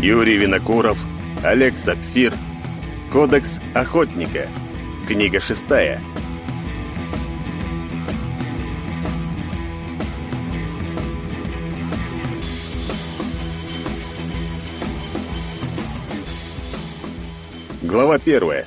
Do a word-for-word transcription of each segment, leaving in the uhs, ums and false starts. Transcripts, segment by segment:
Юрий Винокуров, Олег Сапфир. Кодекс охотника. Книга шестая. Глава первая.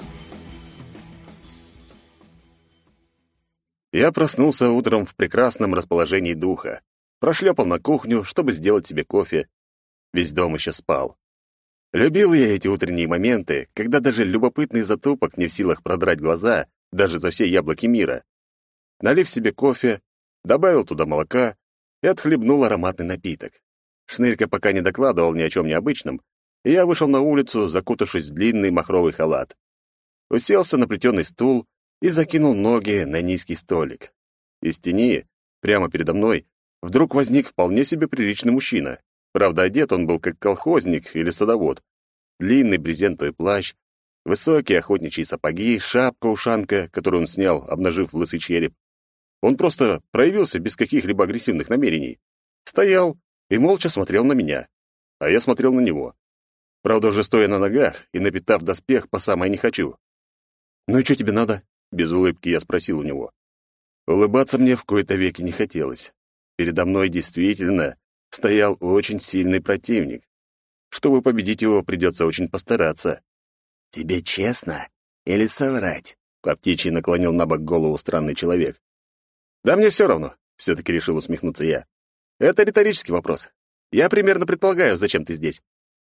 Я проснулся утром в прекрасном расположении духа. Прошлепал на кухню, чтобы сделать себе кофе. Весь дом еще спал. Любил я эти утренние моменты, когда даже любопытный затупок не в силах продрать глаза даже за все яблоки мира. Налив себе кофе, добавил туда молока и отхлебнул ароматный напиток. Шнырька пока не докладывал ни о чем необычном, и я вышел на улицу, закутавшись в длинный махровый халат. Уселся на плетеный стул и закинул ноги на низкий столик. Из тени, прямо передо мной, вдруг возник вполне себе приличный мужчина. Правда, одет он был как колхозник или садовод. Длинный брезентовый плащ, высокие охотничьи сапоги, шапка-ушанка, которую он снял, обнажив лысый череп. Он просто проявился без каких-либо агрессивных намерений. Стоял и молча смотрел на меня, а я смотрел на него. Правда, уже стоя на ногах и напитав доспех по самое не хочу. «Ну и что тебе надо?» — без улыбки я спросил у него. Улыбаться мне в кои-то веки не хотелось. Передо мной действительно стоял очень сильный противник. Чтобы победить его, придется очень постараться. «Тебе честно или соврать?» — по птичьи наклонил на бок голову странный человек. «Да мне все равно», — все-таки решил усмехнуться я. «Это риторический вопрос. Я примерно предполагаю, зачем ты здесь».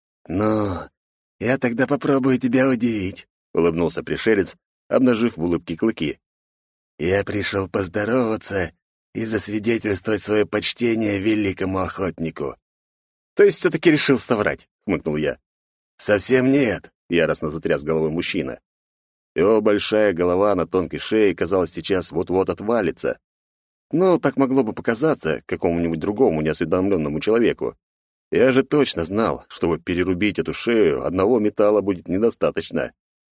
«Ну, я тогда попробую тебя удивить», — улыбнулся пришелец, обнажив в улыбке клыки. «Я пришел поздороваться и засвидетельствовать свое почтение великому охотнику». «То есть все-таки решил соврать?» — хмыкнул я. «Совсем нет», — яростно затряс головой мужчина. Его большая голова на тонкой шее, казалось, сейчас вот-вот отвалится. Ну, так могло бы показаться какому-нибудь другому неосведомленному человеку. Я же точно знал, чтобы перерубить эту шею, одного металла будет недостаточно.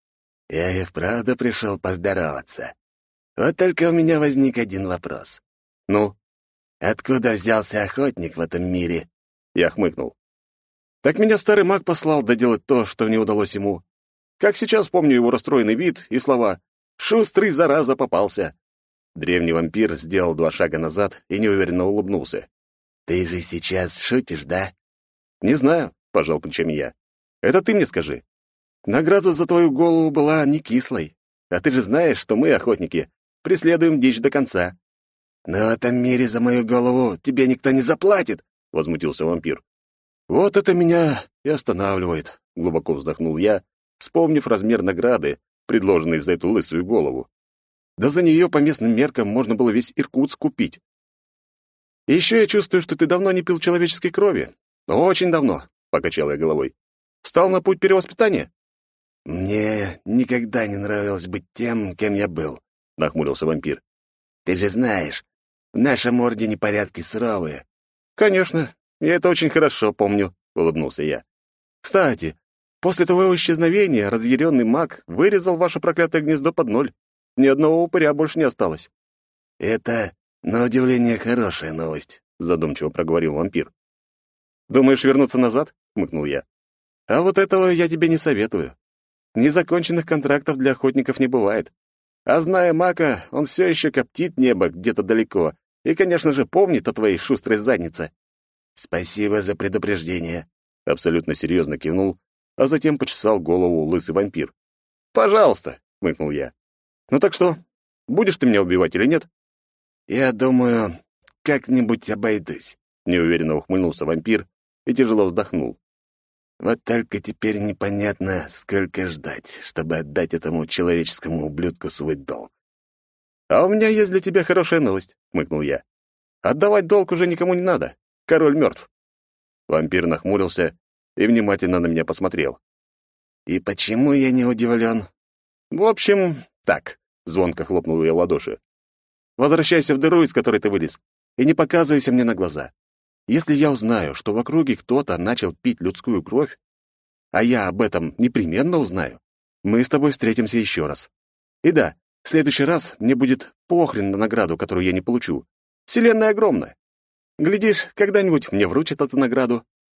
«Я и вправду пришел поздороваться. Вот только у меня возник один вопрос. Ну? Откуда взялся охотник в этом мире?» Я хмыкнул. «Так меня старый маг послал доделать то, что не удалось ему. Как сейчас помню его расстроенный вид и слова «Шустрый, зараза, попался». Древний вампир сделал два шага назад и неуверенно улыбнулся. «Ты же сейчас шутишь, да?» «Не знаю», — пожал плечами я. «Это ты мне скажи. Награда за твою голову была не кислой. А ты же знаешь, что мы, охотники, преследуем дичь до конца». «Но в этом мире за мою голову тебе никто не заплатит», — возмутился вампир. «Вот это меня и останавливает», — глубоко вздохнул я, вспомнив размер награды, предложенной за эту лысую голову. Да за нее по местным меркам можно было весь Иркутск купить. И еще я чувствую, что ты давно не пил человеческой крови. Очень давно, — покачал я головой. Встал на путь перевоспитания? «Мне никогда не нравилось быть тем, кем я был», — нахмурился вампир. «Ты же знаешь, в нашем ордене порядки суровые». «Конечно, я это очень хорошо помню», — улыбнулся я. «Кстати, после твоего исчезновения разъяренный маг вырезал ваше проклятое гнездо под ноль. Ни одного упыря больше не осталось». «Это, на удивление, хорошая новость», — задумчиво проговорил вампир. «Думаешь вернуться назад?» — хмыкнул я. «А вот этого я тебе не советую. Незаконченных контрактов для охотников не бывает. А зная мака, он все еще коптит небо где-то далеко и, конечно же, помнит о твоей шустрой заднице». «Спасибо за предупреждение», — абсолютно серьезно кивнул, а затем почесал голову лысый вампир. «Пожалуйста», — хмыкнул я. «Ну так что, будешь ты меня убивать или нет?» «Я думаю, как-нибудь обойдусь», — неуверенно ухмыльнулся вампир и тяжело вздохнул. «Вот только теперь непонятно, сколько ждать, чтобы отдать этому человеческому ублюдку свой долг». «А у меня есть для тебя хорошая новость», — хмыкнул я. «Отдавать долг уже никому не надо. Король мертв». Вампир нахмурился и внимательно на меня посмотрел. «И почему я не удивлен?» «В общем, так», — звонко хлопнул я в ладоши. «Возвращайся в дыру, из которой ты вылез, и не показывайся мне на глаза. Если я узнаю, что в округе кто-то начал пить людскую кровь, а я об этом непременно узнаю, мы с тобой встретимся еще раз. И да, в следующий раз мне будет похрен на награду, которую я не получу. Вселенная огромная. Глядишь, когда-нибудь мне вручат эту награду».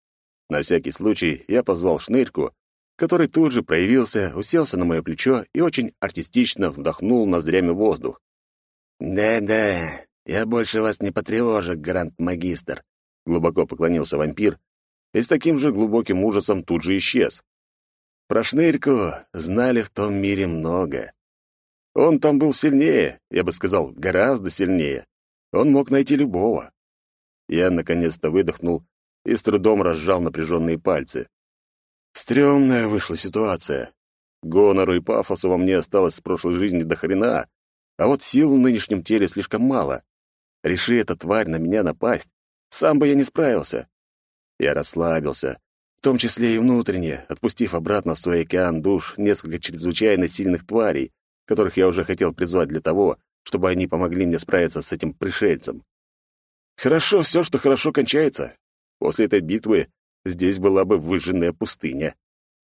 На всякий случай я позвал Шнырьку, который тут же проявился, уселся на мое плечо и очень артистично вдохнул ноздрями воздух. «Да-да, я больше вас не потревожу, гранд-магистр», — глубоко поклонился вампир и с таким же глубоким ужасом тут же исчез. Про Шнырьку знали в том мире много. Он там был сильнее, я бы сказал, гораздо сильнее. Он мог найти любого. Я наконец-то выдохнул и с трудом разжал напряженные пальцы. Стрёмная вышла ситуация. Гонору и пафосу во мне осталось с прошлой жизни до хрена, а вот сил в нынешнем теле слишком мало. Реши эта тварь на меня напасть, сам бы я не справился. Я расслабился, в том числе и внутренне, отпустив обратно в свой океан душ несколько чрезвычайно сильных тварей, которых я уже хотел призвать для того, чтобы они помогли мне справиться с этим пришельцем. Хорошо все, что хорошо кончается. После этой битвы здесь была бы выжженная пустыня.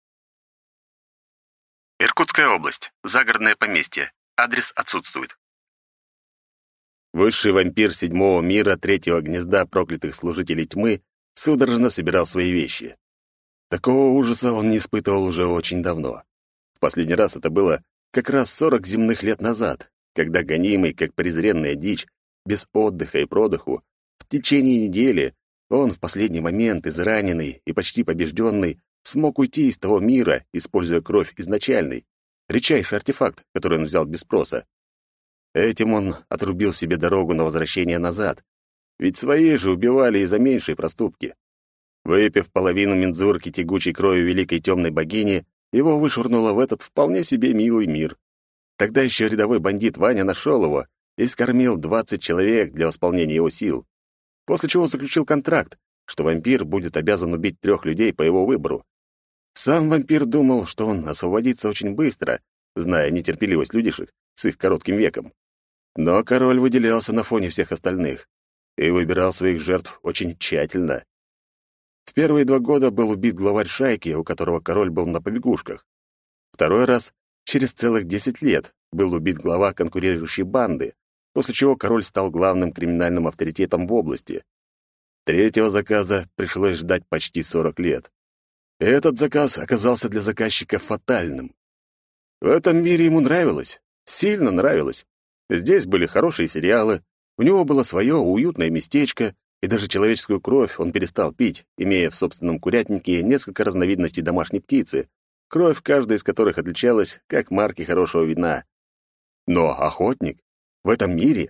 Иркутская область. Загородное поместье. Адрес отсутствует. Высший вампир седьмого мира третьего гнезда проклятых служителей тьмы судорожно собирал свои вещи. Такого ужаса он не испытывал уже очень давно. В последний раз это было как раз сорок земных лет назад, когда гонимый, как презренная дичь, без отдыха и продыху, в течение недели он в последний момент, израненный и почти побежденный, смог уйти из того мира, используя кровь изначальной, редчайший артефакт, который он взял без спроса. Этим он отрубил себе дорогу на возвращение назад, ведь свои же убивали и за меньшие проступки. Выпив половину мензурки тягучей крови великой темной богини, его вышвырнуло в этот вполне себе милый мир. Тогда еще рядовой бандит Ваня нашел его и скормил двадцать человек для восполнения его сил, после чего заключил контракт, что вампир будет обязан убить трех людей по его выбору. Сам вампир думал, что он освободится очень быстро, зная нетерпеливость людишек с их коротким веком. Но король выделялся на фоне всех остальных и выбирал своих жертв очень тщательно. В первые два года был убит главарь шайки, у которого король был на побегушках. Второй раз, через целых десять лет, был убит глава конкурирующей банды, после чего король стал главным криминальным авторитетом в области. Третьего заказа пришлось ждать почти сорок лет. Этот заказ оказался для заказчика фатальным. В этом мире ему нравилось, сильно нравилось. Здесь были хорошие сериалы, у него было свое уютное местечко, и даже человеческую кровь он перестал пить, имея в собственном курятнике несколько разновидностей домашней птицы, кровь каждой из которых отличалась как марки хорошего вина. Но охотник в этом мире?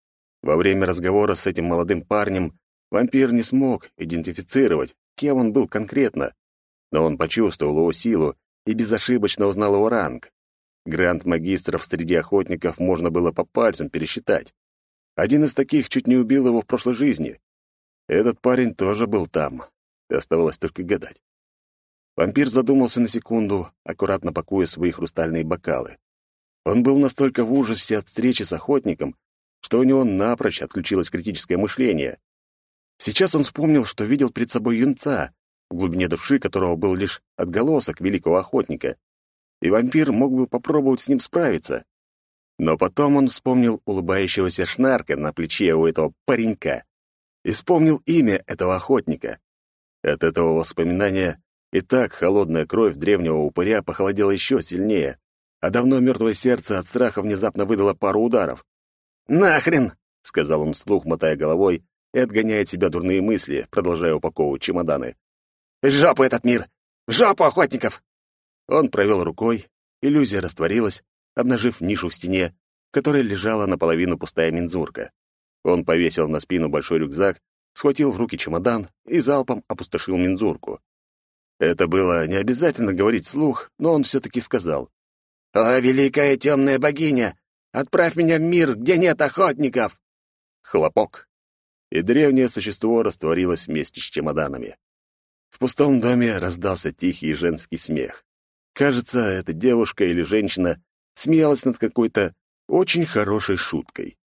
Во время разговора с этим молодым парнем вампир не смог идентифицировать, кем он был конкретно, но он почувствовал его силу и безошибочно узнал его ранг. Гранд-магистров среди охотников можно было по пальцам пересчитать. Один из таких чуть не убил его в прошлой жизни. Этот парень тоже был там, и оставалось только гадать. Вампир задумался на секунду, аккуратно пакуя свои хрустальные бокалы. Он был настолько в ужасе от встречи с охотником, что у него напрочь отключилось критическое мышление. Сейчас он вспомнил, что видел перед собой юнца, в глубине души которого был лишь отголосок великого охотника, и вампир мог бы попробовать с ним справиться. Но потом он вспомнил улыбающегося шнарка на плече у этого паренька и вспомнил имя этого охотника. От этого воспоминания и так холодная кровь древнего упыря похолодела еще сильнее, а давно мертвое сердце от страха внезапно выдало пару ударов. «Нахрен!» — сказал он вслух, мотая головой и отгоняя от себя дурные мысли, продолжая упаковывать чемоданы. «В жопу этот мир! В жопу охотников!» Он провел рукой, иллюзия растворилась, обнажив нишу в стене, в которой лежала наполовину пустая мензурка. Он повесил на спину большой рюкзак, схватил в руки чемодан и залпом опустошил мензурку. Это было не обязательно говорить вслух, но он все-таки сказал. «О, великая темная богиня, отправь меня в мир, где нет охотников!» Хлопок. И древнее существо растворилось вместе с чемоданами. В пустом доме раздался тихий женский смех. Кажется, эта девушка или женщина смеялась над какой-то очень хорошей шуткой.